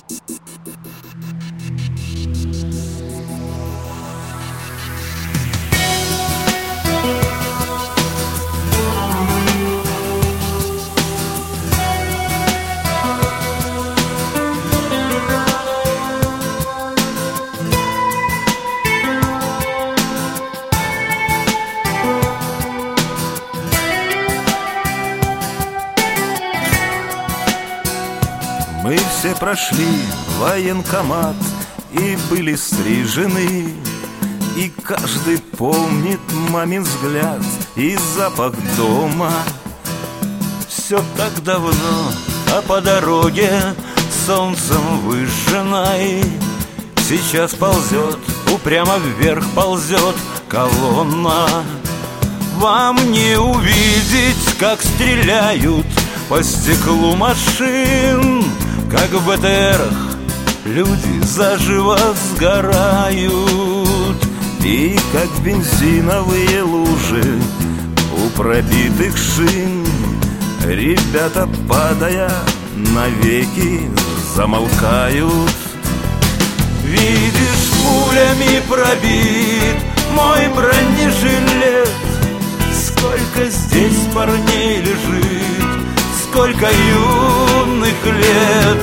Мы все прошли военкомат и были стрижены, и каждый помнит мамин взгляд и запах дома. Все так давно, а по дороге солнцем выжженной сейчас ползет, упрямо вверх ползет колонна. Вам не увидеть, как стреляют по стеклу машин, как в БТРах люди заживо сгорают. И как бензиновые лужи у пробитых шин ребята, падая, навеки замолкают. Видишь, пулями пробит мой бронежилет. Сколько здесь парней лежит, сколько юных лет.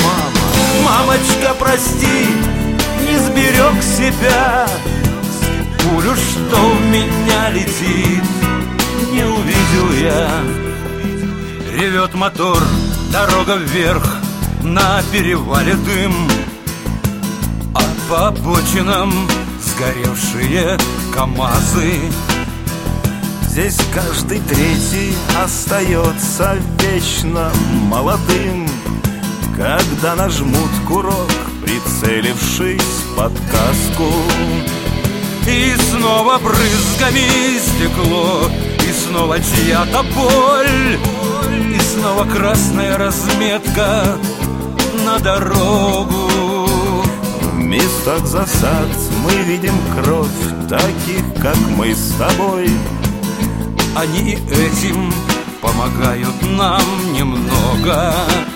Мамочка, прости, не сберег себя. Пулю, что в меня летит, не увидел я. Ревет мотор, дорога вверх, на перевале дым, а по обочинам сгоревшие КамАЗы. Здесь каждый третий остается вечно молодым, когда нажмут курок, прицелившись под каску. И снова брызгами стекло, и снова чья-то боль, и снова красная разметка на дорогу. В местах засад мы видим кровь таких, как мы с тобой. Они и этим помогают нам немного.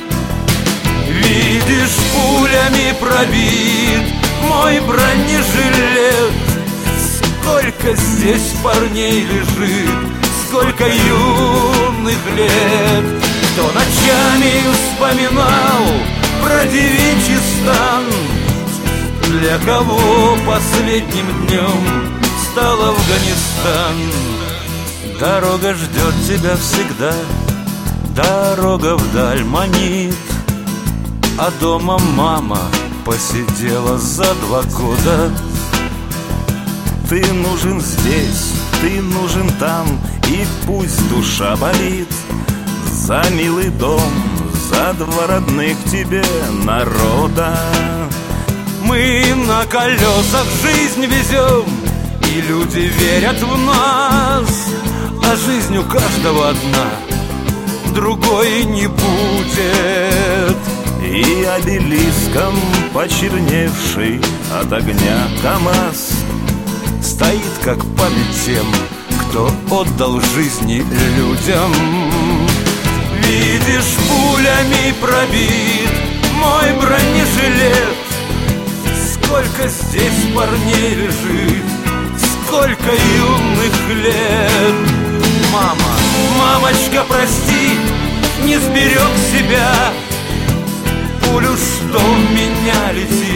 Видишь, пулями пробит мой бронежилет. Сколько здесь парней лежит, сколько юных лет. Кто ночами вспоминал про девичий стан, для кого последним днем стал Афганистан. Дорога ждет тебя всегда, дорога вдаль манит, а дома мама посидела за 2 года. Ты нужен здесь, ты нужен там, и пусть душа болит за милый дом, за 2 родных тебе народа. Мы на колесах жизнь везем, и люди верят в нас, а жизнь у каждого одна, другой не будет. И обелиском почерневший от огня КамАЗ стоит как память тем, кто отдал жизни людям. Видишь, пулями пробит мой бронежилет. Сколько здесь парней лежит, сколько юных лет. Мамочка, прости, не сберег себя. Пулю, что в меня летит,